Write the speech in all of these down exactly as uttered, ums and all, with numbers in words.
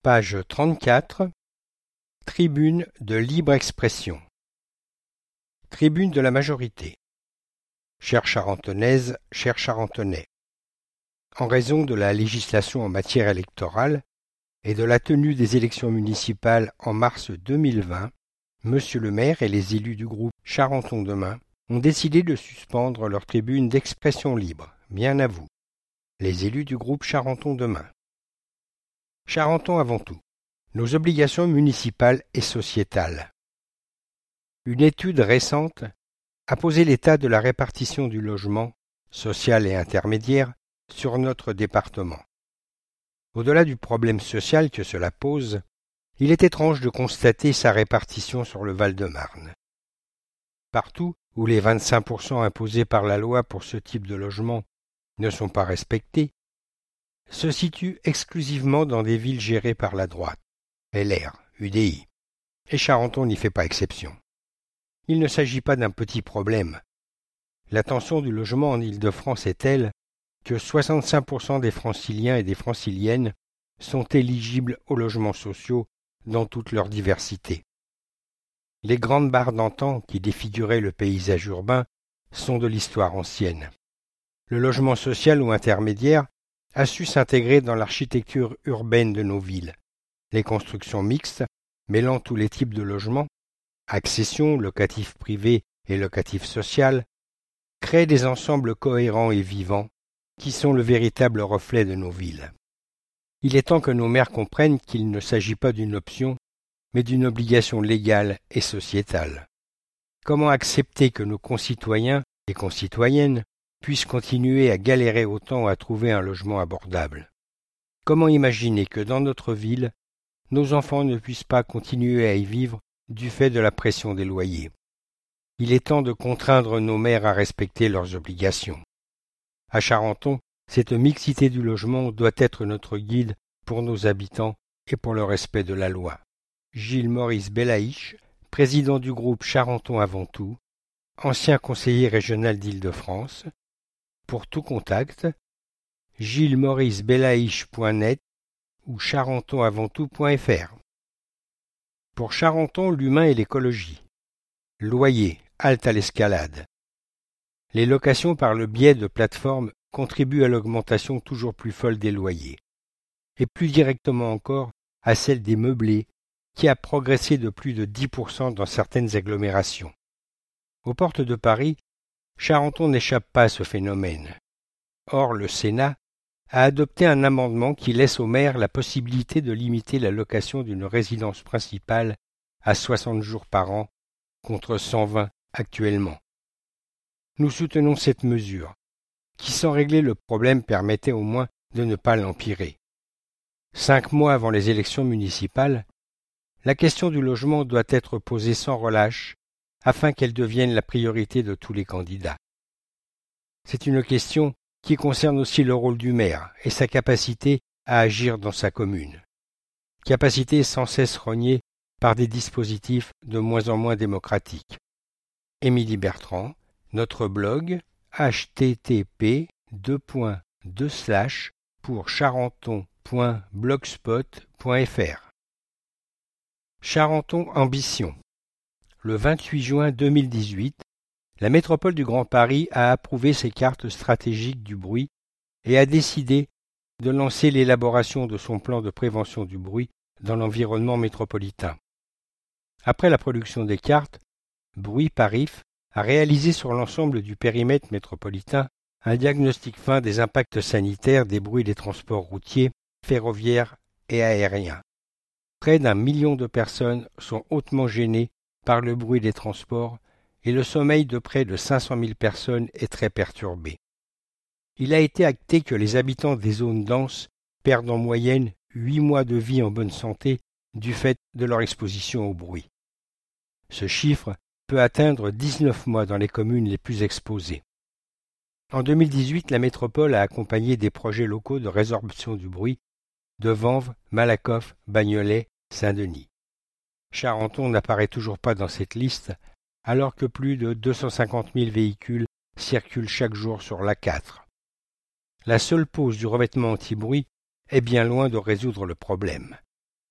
Page trente-quatre. Tribune de libre expression. Tribune de la majorité. Chère Charentonnaise, chers Charentonais. En raison de la législation en matière électorale et de la tenue des élections municipales en mars deux mille vingt, Monsieur le maire et les élus du groupe Charenton Demain ont décidé de suspendre leur tribune d'expression libre. Bien à vous, les élus du groupe Charenton Demain. Charenton avant tout. Nos obligations municipales et sociétales. Une étude récente a posé l'état de la répartition du logement, social et intermédiaire, sur notre département. Au-delà du problème social que cela pose, il est étrange de constater sa répartition sur le Val-de-Marne. Partout où les vingt-cinq pour cent imposés par la loi pour ce type de logement ne sont pas respectés, se situent exclusivement dans des villes gérées par la droite, L R, U D I, et Charenton n'y fait pas exception. Il ne s'agit pas d'un petit problème. La tension du logement en Île-de-France est telle que soixante-cinq pour cent des Franciliens et des Franciliennes sont éligibles aux logements sociaux dans toute leur diversité. Les grandes barres d'antan qui défiguraient le paysage urbain sont de l'histoire ancienne. Le logement social ou intermédiaire a su s'intégrer dans l'architecture urbaine de nos villes. Les constructions mixtes, mêlant tous les types de logements, accession, locatif privé et locatif social, créent des ensembles cohérents et vivants qui sont le véritable reflet de nos villes. Il est temps que nos maires comprennent qu'il ne s'agit pas d'une option, mais d'une obligation légale et sociétale. Comment accepter que nos concitoyens et concitoyennes puissent continuer à galérer autant à trouver un logement abordable? Comment imaginer que dans notre ville, nos enfants ne puissent pas continuer à y vivre du fait de la pression des loyers? Il est temps de contraindre nos maires à respecter leurs obligations. À Charenton, cette mixité du logement doit être notre guide pour nos habitants et pour le respect de la loi. Gilles Maurice Belaïch, président du groupe Charenton avant tout, ancien conseiller régional d'Île-de-France. Pour tout contact, gilles maurice belaïch point net ou charenton avant tout point f r. Pour Charenton, l'humain et l'écologie. Loyer, halte à l'escalade. Les locations par le biais de plateformes contribuent à l'augmentation toujours plus folle des loyers, et plus directement encore à celle des meublés, qui a progressé de plus de dix pour cent dans certaines agglomérations. Aux portes de Paris, Charenton n'échappe pas à ce phénomène. Or, le Sénat a adopté un amendement qui laisse aux maires la possibilité de limiter la location d'une résidence principale à soixante jours par an, contre cent vingt actuellement. Nous soutenons cette mesure, qui sans régler le problème permettait au moins de ne pas l'empirer. Cinq mois avant les élections municipales, la question du logement doit être posée sans relâche, afin qu'elle devienne la priorité de tous les candidats. C'est une question qui concerne aussi le rôle du maire et sa capacité à agir dans sa commune. Capacité sans cesse rognée par des dispositifs de moins en moins démocratiques. Émilie Bertrand, notre blog h t t p deux points deux slash pour charenton point blogspot point f r. Charenton Ambition. Le vingt-huit juin deux mille dix-huit, la métropole du Grand Paris a approuvé ses cartes stratégiques du bruit et a décidé de lancer l'élaboration de son plan de prévention du bruit dans l'environnement métropolitain. Après la production des cartes, Bruit Parif a réalisé sur l'ensemble du périmètre métropolitain un diagnostic fin des impacts sanitaires des bruits des transports routiers, ferroviaires et aériens. Près d'un million de personnes sont hautement gênées par le bruit des transports et le sommeil de près de cinq cent mille personnes est très perturbé. Il a été acté que les habitants des zones denses perdent en moyenne huit mois de vie en bonne santé du fait de leur exposition au bruit. Ce chiffre peut atteindre dix-neuf mois dans les communes les plus exposées. En deux mille dix-huit, la métropole a accompagné des projets locaux de résorption du bruit de Vanves, Malakoff, Bagnolet, Saint-Denis. Charenton n'apparaît toujours pas dans cette liste, alors que plus de deux cent cinquante mille véhicules circulent chaque jour sur l'A quatre. La seule pose du revêtement anti-bruit est bien loin de résoudre le problème.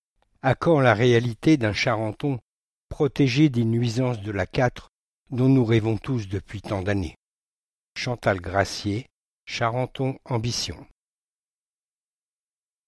À quand la réalité d'un Charenton protégé des nuisances de la quatre dont nous rêvons tous depuis tant d'années? Chantal Gracier, Charenton Ambition.